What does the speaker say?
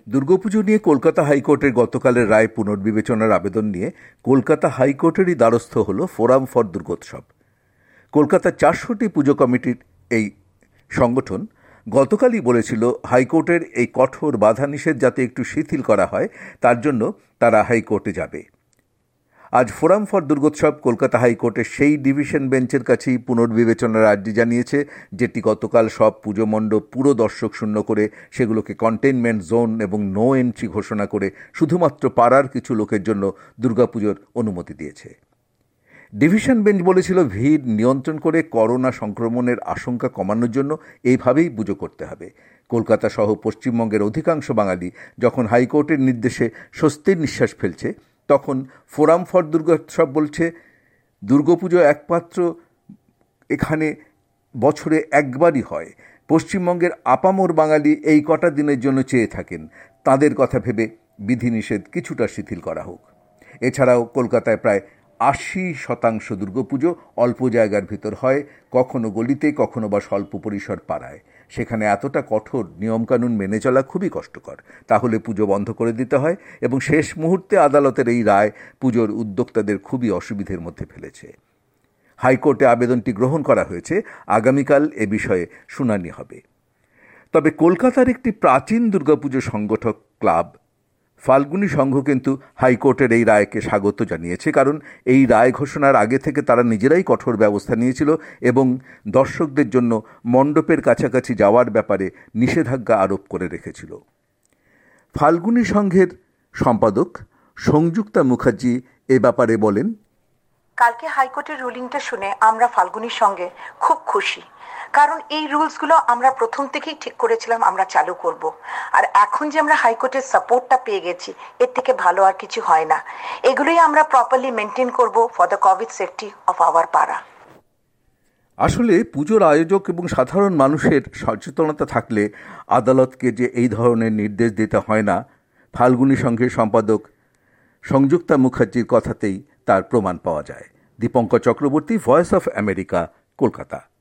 দুর্গাপুজো নিয়ে কলকাতা হাইকোর্টের গতকালের রায় পুনর্বিবেচনার আবেদন নিয়ে কলকাতা হাইকোর্টেরই দ্বারস্থ হল ফোরাম ফর দুর্গোৎসব। কলকাতার 400টি পুজো কমিটির এই সংগঠন গতকালই বলেছিল হাইকোর্টের এই কঠোর বাধানিষেধ যাতে একটু শিথিল করা হয়, তার জন্য তারা হাইকোর্টে যাবে। আজ ফোরাম ফর দুর্গোৎসব কলকাতা হাইকোর্টের সেই ডিভিশন বেঞ্চের কাছেই পুনর্বিবেচনার আর্জি জানিয়েছে, যেটি গতকাল সব পুজো মণ্ডপ পুরো দর্শক শূন্য করে সেগুলোকে কন্টেইনমেন্ট জোন এবং নো এন্ট্রি ঘোষণা করে শুধুমাত্র পাড়ার কিছু লোকের জন্য দুর্গাপুজোর অনুমতি দিয়েছে। ডিভিশন বেঞ্চ বলেছিল ভিড় নিয়ন্ত্রণ করে করোনা সংক্রমণের আশঙ্কা কমানোর জন্য এইভাবেই পুজো করতে হবে। কলকাতা সহ পশ্চিমবঙ্গের অধিকাংশ বাঙালি যখন হাইকোর্টের নির্দেশে স্বস্তির নিঃশ্বাস ফেলছে, তখন ফোরাম ফর দুর্গোৎসব বলছে দুর্গাপুজো একমাত্র এখানে বছরে একবারই হয়। পশ্চিমবঙ্গের আপামর বাঙালি এই কটা দিনের জন্য চেয়ে থাকেন, তাদের কথা ভেবে বিধিনিষেধ কিছুটা শিথিল করা হোক। এছাড়াও কলকাতায় প্রায় 80% দুর্গাপুজো অল্প জায়গার ভিতর হয়, কখনো গলিতে, কখনো বা স্বল্প পরিসর পাড়ায়। সেখানে এতটা কঠোর নিয়মকানুন মেনে চলা খুবই কষ্টকর। তাহলে পুজো বন্ধ করে দিতে হয় এবং শেষ মুহূর্তে আদালতের এই রায় পুজোর উদ্যোক্তাদের খুবই অসুবিধের মধ্যে ফেলেছে। হাইকোর্টে আবেদনটি গ্রহণ করা হয়েছে, আগামীকাল এ বিষয়ে শুনানি হবে। তবে কলকাতার একটি প্রাচীন দুর্গাপুজো সংগঠক ক্লাব ফাল্গুনী সংঘ কিন্তু হাইকোর্টের এই রায়কে স্বাগত জানিয়েছে, কারণ এই রায় ঘোষণার আগে থেকে তারা নিজেরাই কঠোর ব্যবস্থা নিয়েছিল এবং দর্শকদের জন্য মণ্ডপের কাছাকাছি যাওয়ার ব্যাপারে নিষেধাজ্ঞা আরোপ করে রেখেছিল। ফাল্গুনী সংঘের সম্পাদক সংযুক্তা মুখার্জি এ ব্যাপারে বলেন, কালকে হাইকোর্টের রুলিংটা শুনে আমরা ফাল্গুনীর সঙ্গে খুব খুশি, কারণ এই রুলসগুলো আমরা প্রথম থেকেই ঠিক করেছিলাম আমরা চালু করব। আর এখন যে আমরা হাইকোর্টের সাপোর্টটা পেয়ে গেছি, এর থেকে ভালো আর কিছু হয় না। এগুলোই আমরা প্রপারলি মেনটেন করব for the covid safety of our পাড়া। আসলে পুজোর আয়োজক এবং সাধারণ মানুষের সচেতনতা থাকলে আদালতকে যে এই ধরনের নির্দেশ দিতে হয় না, ফাল্গুনী সংঘের সম্পাদক সংযুক্তা মুখার্জির কথাতেই তার প্রমাণ পাওয়া যায়। Dipankar Chakraborty, voice of America, Kolkata.